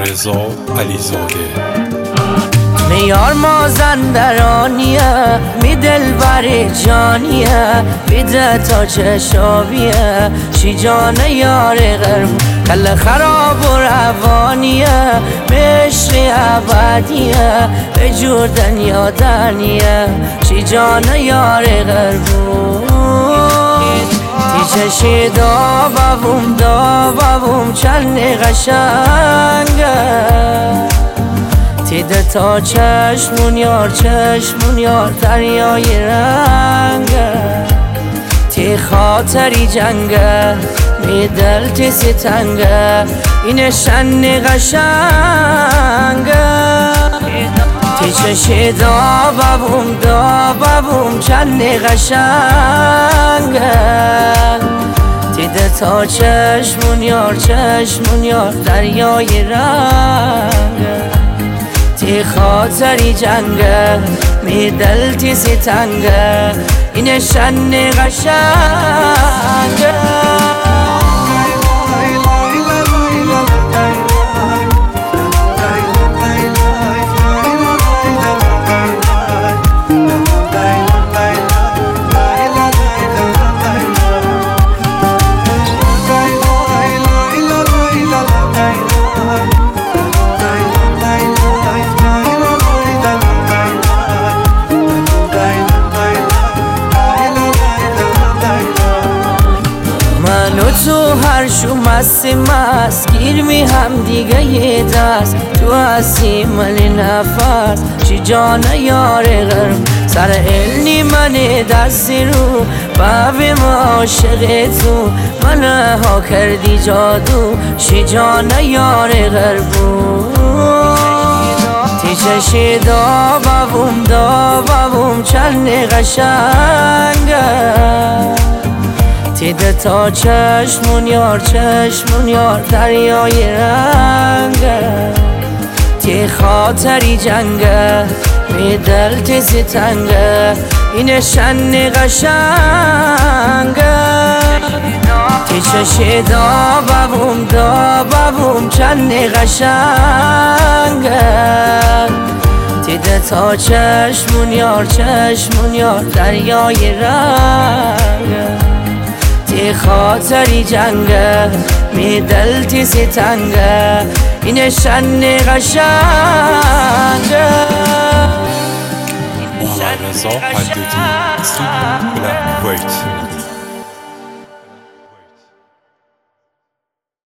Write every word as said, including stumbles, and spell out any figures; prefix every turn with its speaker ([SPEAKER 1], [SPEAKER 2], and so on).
[SPEAKER 1] رضا علیزاده.
[SPEAKER 2] میار مازندرانیه می دلبر جانیه بیده تا چشابیه شی جان یار غرم کل خراب و روانیه مشری عبدیه به جور دنیا دنیه شی جان یار غربون تیچشی دابوم دابوم چند قشنگه تیده تا چشمون یار چشمون یار دریای رنگه تی خاطری جنگه می دل تی ستنگه این شن قشنگه تی چشی دابوم دابوم چند قشنگه تیده تا چشمون یار چشمون یار دریای رنگه تی خاطری جنگه می دل تی ستنگه این شن قشنگه. تو هر شو مستی مست گیر می هم دیگه یه دست تو هستی ملی نفس چی جان یار غرم سر علنی من دستی رو بابی ما عاشق تو من ها کردی جادو شی جان یار غربون تی چشی دابوم دابوم چند قشنگه تیده تا چشمون یار چشمون یار دریای رنگه تی خاطری جنگه می دل تی ستنگه این شن قشنگه تی چشی دابوم دابوم چند قشنگه تیده تا چشمون یار چشمون یار دریای رنگه تی خاطری جنگه می دل تی ستنگه این شن قشنگه.
[SPEAKER 1] محمد رضا حدادی استودیو بلک کویت.